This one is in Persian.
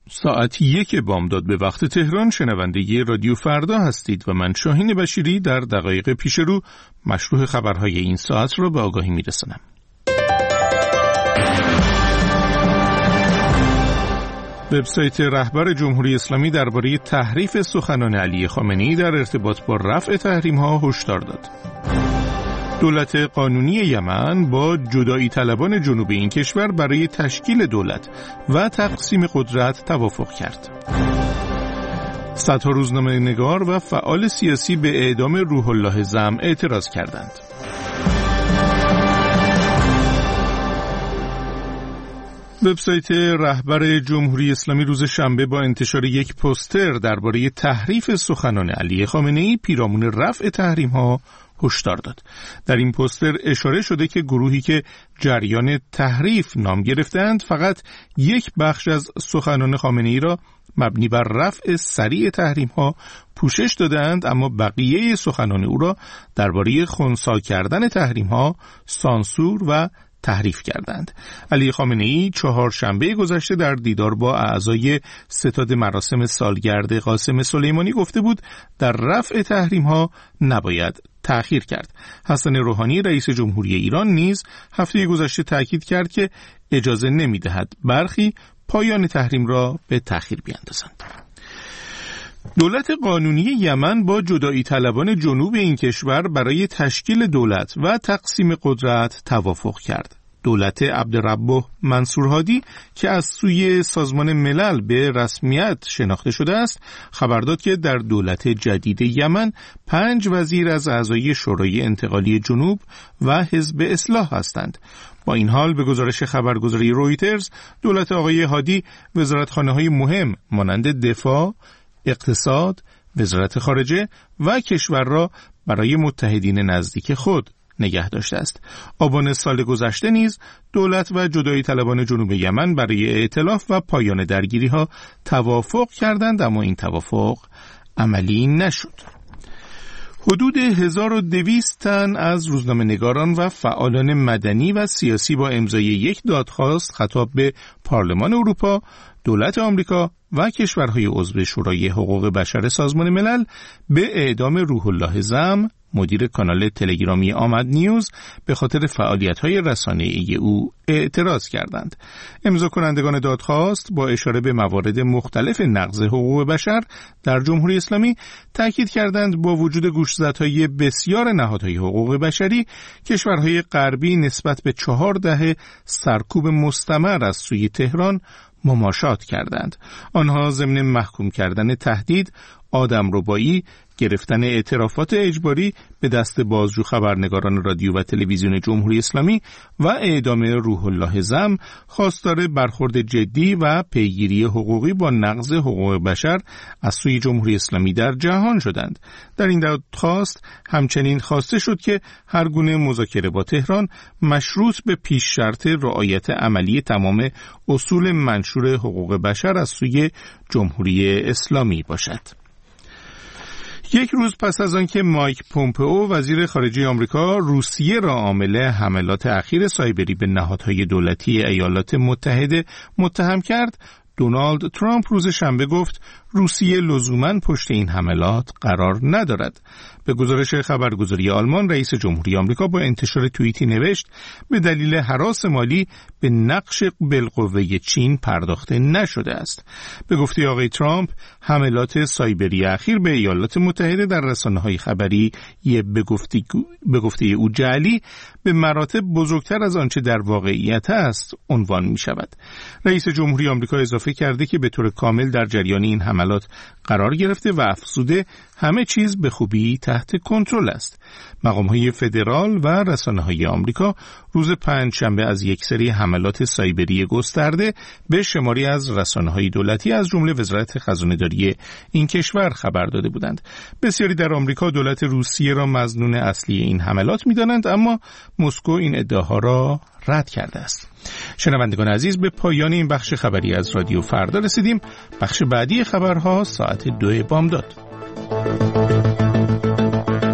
ساعت 1 بامداد به وقت تهران شنونده رادیو فردا هستید و من شاهین بشیری در دقایق پیش رو مشروع خبرهای این ساعت را به آگاهی میرسانم. وبسایت رهبر جمهوری اسلامی درباره تحریف سخنان علی خامنه‌ای در ارتباط با رفع تحریم‌ها هشدار داد. دولت قانونی یمن با جدایی طلبان جنوب این کشور برای تشکیل دولت و تقسیم قدرت توافق کرد. صدها روزنامه‌نگار و فعال سیاسی به اعدام روح الله زم اعتراض کردند. وبسایت رهبر جمهوری اسلامی روز شنبه با انتشار یک پوستر درباره تحریف سخنان علی خامنه‌ای پیرامون رفع تحریم‌ها هشدار داد. در این پوستر اشاره شده که گروهی که جریان تحریف نام گرفتند فقط یک بخش از سخنان خامنه‌ای را مبنی بر رفع سریع تحریم‌ها پوشش دادند، اما بقیه سخنان او را درباره خنثی کردن تحریم‌ها سانسور و تحریف کردند. علی خامنه‌ای چهارشنبه گذشته در دیدار با اعضای ستاد مراسم سالگرد قاسم سلیمانی گفته بود در رفع تحریم‌ها نباید تأخیر کرد. حسن روحانی رئیس جمهوری ایران نیز هفته گذشته تأکید کرد که اجازه نمی‌دهد برخی پایان تحریم را به تأخیر بیاندازند. دولت قانونی یمن با جدایی طلبان جنوب این کشور برای تشکیل دولت و تقسیم قدرت توافق کرد. دولت عبدالرب منصور هادی که از سوی سازمان ملل به رسمیت شناخته شده است، خبر داد که در دولت جدید یمن 5 وزیر از اعضای شورای انتقالی جنوب و حزب اصلاح هستند. با این حال به گزارش خبرگزاری رویترز، دولت آقای هادی وزارتخانه‌های مهم مانند دفاع، اقتصاد، وزارت خارجه و کشور را برای متحدین نزدیک خود نگه داشته است. آبان سال گذشته نیز دولت و جدایی طلبان جنوب یمن برای ائتلاف و پایان درگیری‌ها توافق کردند، اما این توافق عملی نشد. حدود 1200 تن از روزنامه‌نگاران و فعالان مدنی و سیاسی با امضای یک دادخواست خطاب به پارلمان اروپا، دولت آمریکا و کشورهای عضو شورای حقوق بشر سازمان ملل به اعدام روح الله زم، مدیر کانال تلگرامی آمد نیوز، به خاطر فعالیت‌های رسانه‌ای او اعتراض کردند. امضا کنندگان دادخواست با اشاره به موارد مختلف نقض حقوق بشر در جمهوری اسلامی تاکید کردند با وجود گوشزدهای بسیار نهادهای حقوق بشری، کشورهای غربی نسبت به 4 دهه سرکوب مستمر از سوی تهران مماشات کردند. آنها ضمن محکوم کردن تهدید، آدمربایی، گرفتن اعترافات اجباری به دست بازجو خبرنگاران رادیو و تلویزیون جمهوری اسلامی و اعدام روح الله زم خواستار برخورد جدی و پیگیری حقوقی با نقض حقوق بشر از سوی جمهوری اسلامی در جهان شدند. در این دادخواست همچنین خواسته شد که هر گونه مذاکره با تهران مشروط به پیش شرط رعایت عملی تمام اصول منشور حقوق بشر از سوی جمهوری اسلامی باشد. یک روز پس از آنکه مایک پومپئو وزیر خارجه آمریکا روسیه را عامل حملات اخیر سایبری به نهادهای دولتی ایالات متحده متهم کرد، دونالد ترامپ روز شنبه گفت روسیه لزوماً پشت این حملات قرار ندارد. به گزارش خبرگزاری آلمان، رئیس جمهوری آمریکا با انتشار توییتی نوشت به دلیل هراس مالی به نقش بالقوه چین پرداخته نشده است. به گفته آقای ترامپ، حملات سایبری اخیر به ایالات متحده در رسانه‌های خبری به گفته او جعلی به مراتب بزرگتر از آنچه در واقعیت است عنوان می شود. رئیس جمهوری آمریکا اضافه کرده که به طور کامل در جریان این حملات قرار گرفته و افزوده همه چیز به خوبی تحت کنترل است. مقام‌های فدرال و رسانه‌های آمریکا روز پنجشنبه از یک سری حملات سایبری گسترده به شماری از رسانه‌های دولتی از جمله وزارت خزانه‌داری این کشور خبر داده بودند. بسیاری در آمریکا دولت روسیه را مظنون اصلی این حملات می‌دانند، اما مسکو این ادعاها را رد کرده است. شنوندگان عزیز، به پایان این بخش خبری از رادیو فردا رسیدیم. بخش بعدی خبرها ساعت 2 بامداد.